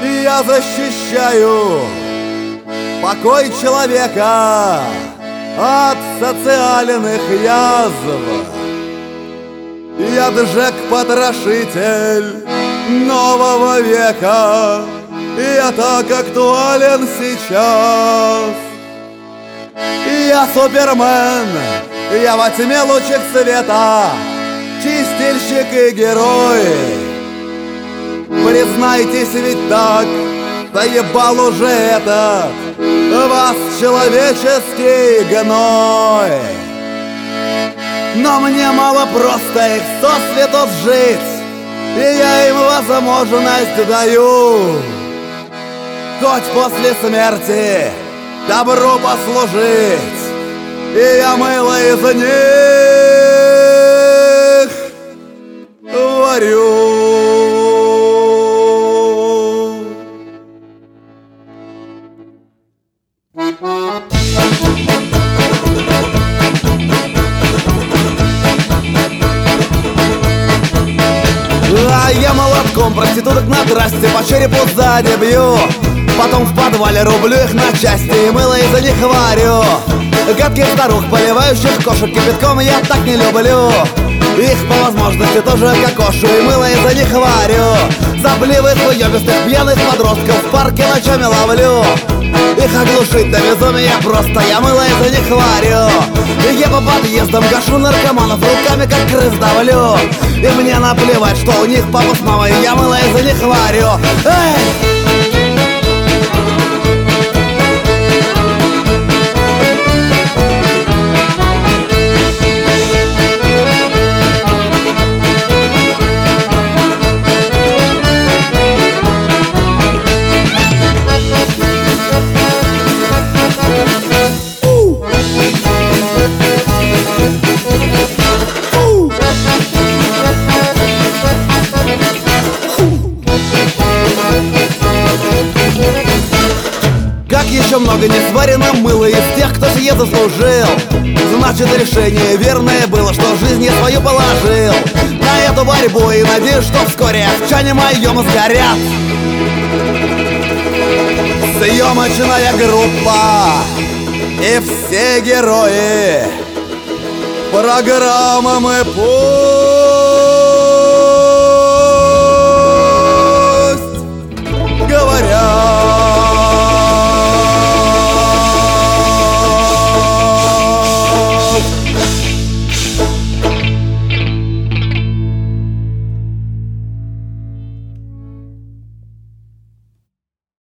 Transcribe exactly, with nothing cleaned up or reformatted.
Я защищаю покой человека от социальных язв. Я Джек-потрошитель нового века, я так актуален сейчас. Я Супермен, я во тьме лучик света, чистильщик и герой. Признайтесь, ведь так доебал уже этот вас человеческий гной. Но мне мало просто их сосвету жить, и я им возможность даю хоть после смерти добру послужить, и я мыло из них варю. А я молотком проституток на трассе по черепу сзади бью. Потом в подвале рублю их на части и мыло из-за них варю. Гадких старух, поливающих кошек кипятком, я так не люблю. Их по возможности тоже кокошу и мыло из-за них варю. Сопливых, уёбистых, пьяных подростков в парке ночами ловлю. Их оглушить до безумия просто, я мыло из-за них варю. И я по подъездам гашу наркоманов, руками как крыс давлю. И мне наплевать, что у них папа с мамой, я мыло из-за них варю. Эй! Как еще много не сварено мыло из тех, кто сие заслужил. Значит, решение верное было, что жизнь я свою положил на эту борьбу, и надеюсь, что вскоре в чане моем сгорят. Съемочная группа и все герои программы мы по